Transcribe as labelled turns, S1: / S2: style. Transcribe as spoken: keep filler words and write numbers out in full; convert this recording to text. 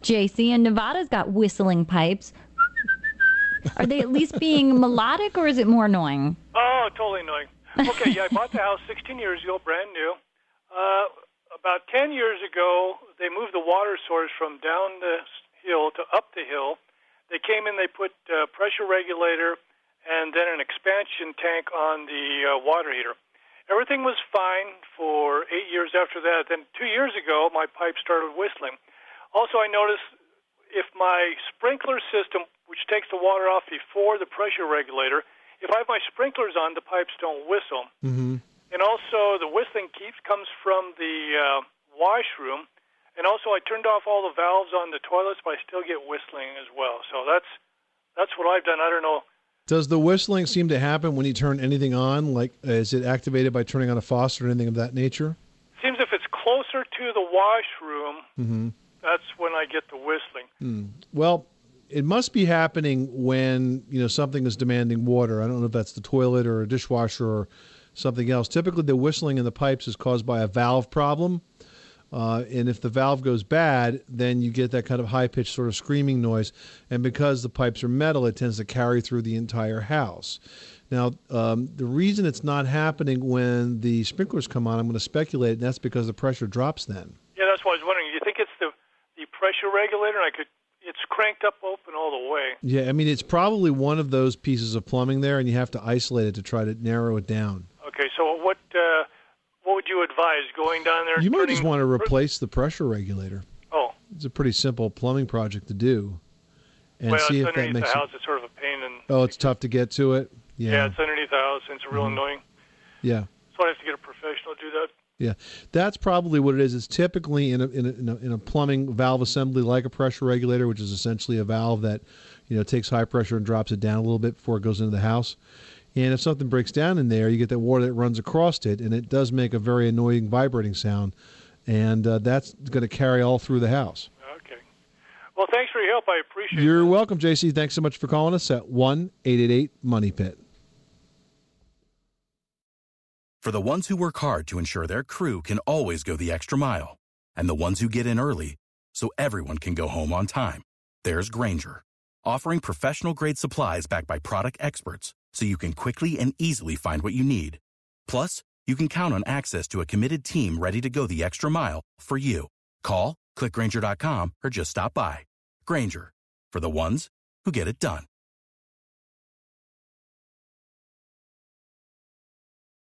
S1: J C, and Nevada's got whistling pipes. Are they at least being melodic, or is it more annoying?
S2: Oh, totally annoying. Okay, yeah, I bought the house sixteen years ago, brand new. Uh, about ten years ago, they moved the water source from down the hill to up the hill. They came in, they put a pressure regulator and then an expansion tank on the uh, water heater. Everything was fine for eight years after that. Then two years ago, my pipe started whistling. Also, I noticed if my sprinkler system, which takes the water off before the pressure regulator, if I have my sprinklers on, the pipes don't whistle.
S3: Mm-hmm.
S2: And also, the whistling keeps comes from the uh, washroom. And also, I turned off all the valves on the toilets, but I still get whistling as well. So that's that's what I've done. I don't know.
S3: Does the whistling seem to happen when you turn anything on? Like, is it activated by turning on a faucet or anything of that nature?
S2: Seems if it's closer to the washroom,
S3: mm-hmm.
S2: that's when I get the whistling.
S3: Mm. Well, it must be happening when, you know, something is demanding water. I don't know if that's the toilet or a dishwasher or something else. Typically, the whistling in the pipes is caused by a valve problem. Uh, and if the valve goes bad, then you get that kind of high-pitched sort of screaming noise. And because the pipes are metal, it tends to carry through the entire house. Now, um, the reason it's not happening when the sprinklers come on, I'm going to speculate, and that's because the pressure drops then.
S2: Yeah, that's what I was wondering. Do you think it's the, the pressure regulator? I could. It's cranked up open all the way.
S3: Yeah, I mean, it's probably one of those pieces of plumbing there, and you have to isolate it to try to narrow it down.
S2: Okay, so what... Uh, What would you advise, going down there?
S3: You might
S2: turning...
S3: just want to replace the pressure regulator.
S2: Oh.
S3: It's a pretty simple plumbing project to do. And
S2: well,
S3: see
S2: it's
S3: if that
S2: underneath
S3: makes
S2: the house.
S3: it...
S2: It's sort of a pain. And
S3: Oh, it's tough to get to it? Yeah,
S2: yeah it's underneath the house, and it's real
S3: mm-hmm.
S2: annoying.
S3: Yeah.
S2: So I have to get a professional to do that.
S3: Yeah, that's probably what it is. It's typically in a, in a, in a, in a plumbing valve assembly like a pressure regulator, which is essentially a valve that, you know, takes high pressure and drops it down a little bit before it goes into the house. And if something breaks down in there, you get that water that runs across it, and it does make a very annoying vibrating sound. And uh, that's going to carry all through the house.
S2: Okay. Well, thanks for your help. I appreciate it.
S3: You're
S2: that.
S3: welcome, J C. Thanks so much for calling us at one eight eight eight money pit.
S4: For the ones who work hard to ensure their crew can always go the extra mile, and the ones who get in early so everyone can go home on time, there's Grainger, offering professional-grade supplies backed by product experts, so you can quickly and easily find what you need. Plus, you can count on access to a committed team ready to go the extra mile for you. Call, click Grainger dot com, or just stop by. Grainger, for the ones who get it done.